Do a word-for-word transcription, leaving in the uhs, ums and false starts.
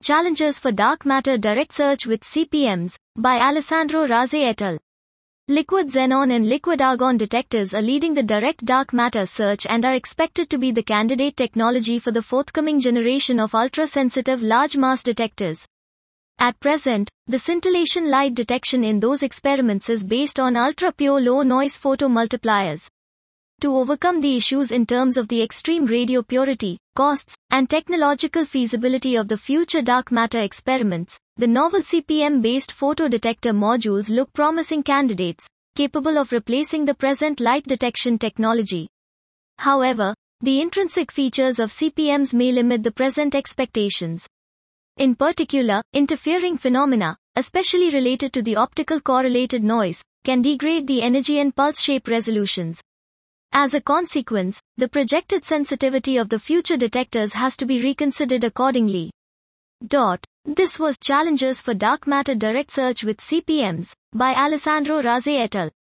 Challenges for Dark Matter Direct Search with C P Ms, by Alessandro Razzi et al. Liquid xenon and liquid argon detectors are leading the direct dark matter search and are expected to be the candidate technology for the forthcoming generation of ultra-sensitive large mass detectors. At present, the scintillation light detection in those experiments is based on ultra-pure low-noise photomultipliers. To overcome the issues in terms of the extreme radio purity, costs, and technological feasibility of the future dark matter experiments, the novel C P M-based photodetector modules look promising candidates, capable of replacing the present light detection technology. However, the intrinsic features of C P Ms may limit the present expectations. In particular, interfering phenomena, especially related to the optical correlated noise, can degrade the energy and pulse shape resolutions. As a consequence, the projected sensitivity of the future detectors has to be reconsidered accordingly. Dot. This was Challenges for Dark Matter Direct Search with C P Ms, by Alessandro Razzi et al.